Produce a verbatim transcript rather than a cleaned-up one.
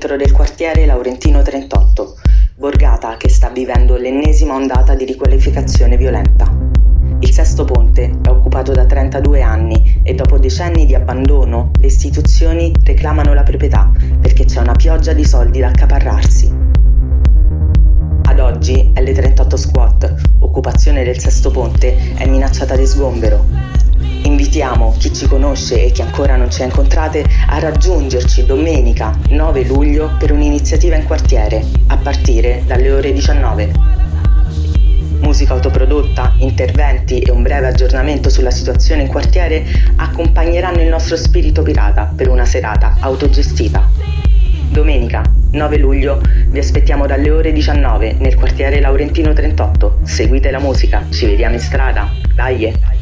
centro del quartiere Laurentino trentotto, borgata che sta vivendo l'ennesima ondata di riqualificazione violenta. Il Sesto Ponte è occupato da trentadue anni e dopo decenni di abbandono le istituzioni reclamano la proprietà perché c'è una pioggia di soldi da accaparrarsi. Ad oggi L trentotto Squat, occupazione del Sesto Ponte, è minacciata di sgombero. Invitiamo chi ci conosce e chi ancora non ci ha incontrate a raggiungerci domenica nove luglio per un'iniziativa in quartiere, a partire dalle ore diciannove. Musica autoprodotta, interventi e un breve aggiornamento sulla situazione in quartiere accompagneranno il nostro spirito pirata per una serata autogestita. Domenica nove luglio vi aspettiamo dalle ore diciannove nel quartiere Laurentino trentotto. Seguite la musica, ci vediamo in strada, dai!